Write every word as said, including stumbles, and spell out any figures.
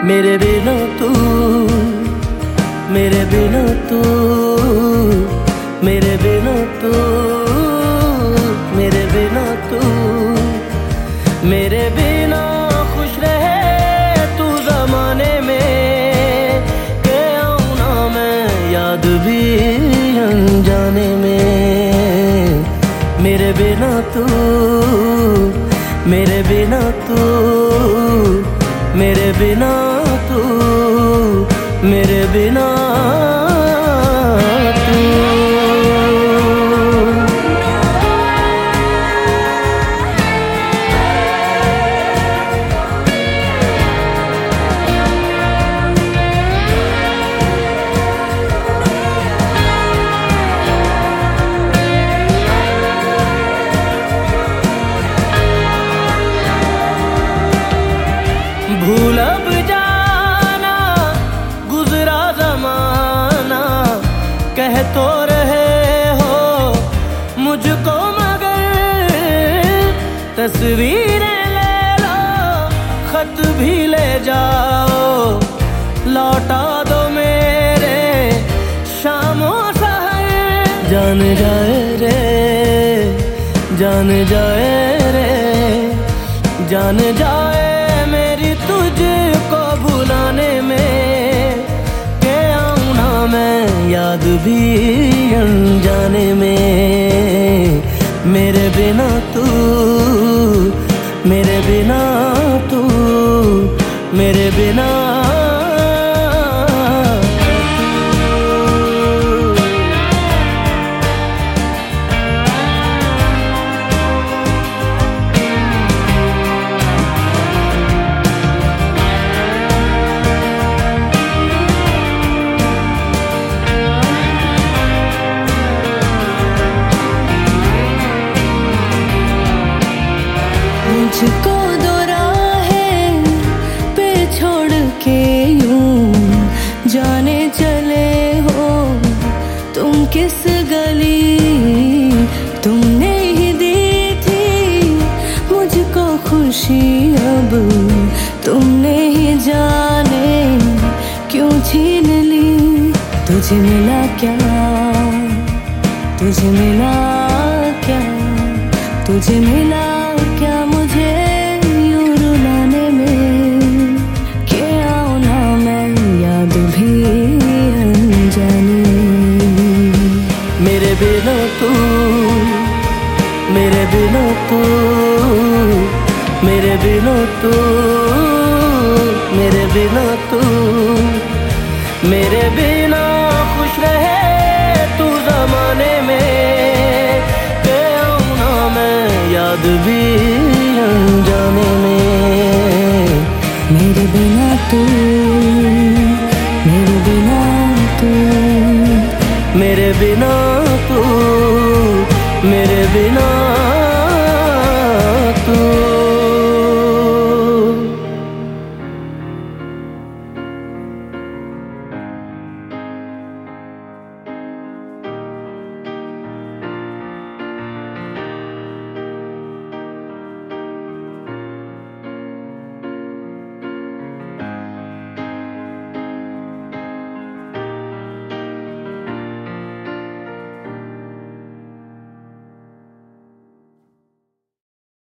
मेरे बिना तू, मेरे बिना तू, मेरे बिना तू, मेरे बिना तू, मेरे बिना खुश रहे तू ज़माने में, के आऊँ ना मैं याद भी अनजाने में। मेरे बिना तू, मेरे बिना तू, मेरे बिना तू, मेरे बिना तू। भूल अब जाना गुजरा ज़माना, कह तो रहे हो मुझको मगर तस्वीरें ले लो, खत भी ले जाओ, लौटा दो मेरे शामों सहर। जान जाए रे, जान जाए रे, जान जाए मेरी तुझको भुलाने में, के आऊँ ना मैं याद भी अनजाने में। मेरे बिना तू, मेरे बिना तू, मेरे बिना मुझको दो राहें पे छोड़ के यूं जाने चले हो तुम किस गली। तुमने ही दी थी मुझको खुशी, अब तुमने ही जाने क्यों छीन ली। तुझे मिला क्या, तुझे मिला क्या, तुझे मिला क्या मुझे यूं रुलाने में, के आऊँ ना मैं याद भी अनजाने। मेरे बिना तू, मेरे बिना तू, मेरे बिना तू, मेरे बिना तू, मेरे बिना खुश रहे तू ज़माने में, के आऊँ ना मैं याद भी अनजाने में। मेरे बिना तू, मेरे बिना तू, मेरे बिना तू, मेरे बिना